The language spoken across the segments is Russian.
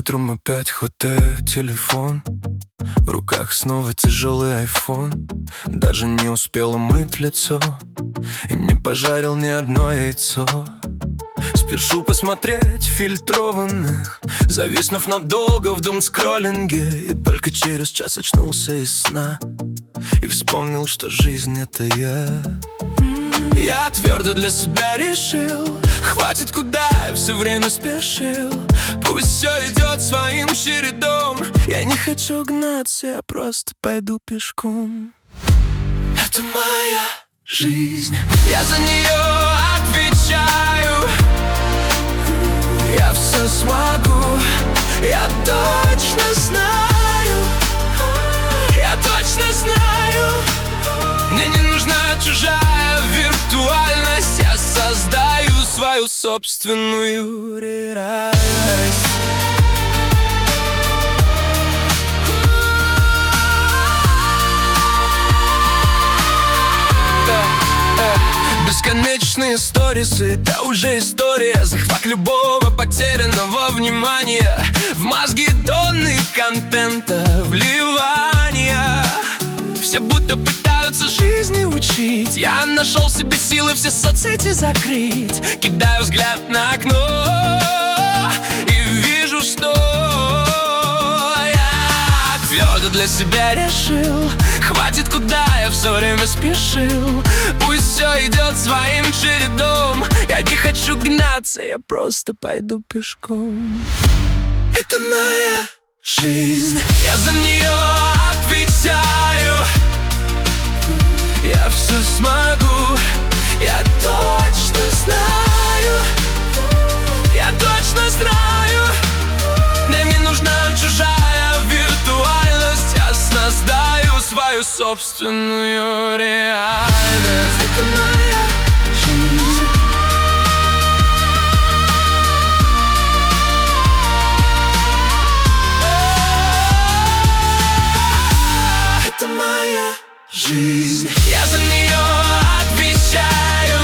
Утром опять хватаю телефон, в руках снова тяжелый айфон. Даже не успел умыть лицо и не пожарил ни одно яйцо. Спешу посмотреть фильтрованных, зависнув надолго в думскроллинге. И только через час очнулся из сна и вспомнил, что жизнь — это я. Я твердо для себя решил, хватит, куда я все время спешил. Пусть все идет своим чередом. Я не хочу гнаться, я просто пойду пешком. Это моя жизнь, я за нее отвечаю. Я все смогу, я точно знаю. Я точно знаю. Мне не нужна чужая виртуальность. Я создаю свою собственную реальность. Бесконечные сторисы — это уже история. Захват любого потерянного внимания. В мозги тонны контента, вливания. Все будто пытаются жизни учить. Я нашел себе силы все соцсети закрыть. Кидаю взгляд на окно и вижу, что я твердо для себя решил, хватит, куда я все время спешил. Пусть все идет своим чередом. Я не хочу гнаться, я просто пойду пешком. Это моя жизнь, я за нее отвечаю. Я все смогу, я точно знаю. Я точно знаю. Мне не нужна чужая виртуальность. Я создаю свою собственную реальность. Это моя жизнь. Это моя жизнь, я за нее отвечаю.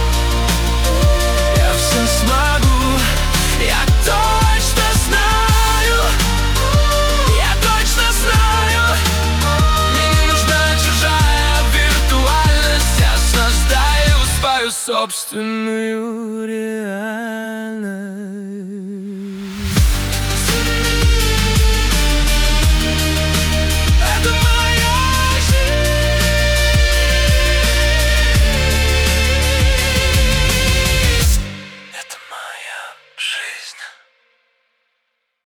Я все смогу, я точно знаю. Я точно знаю. Мне не нужна чужая виртуальность. Я создаю свою собственную реальность.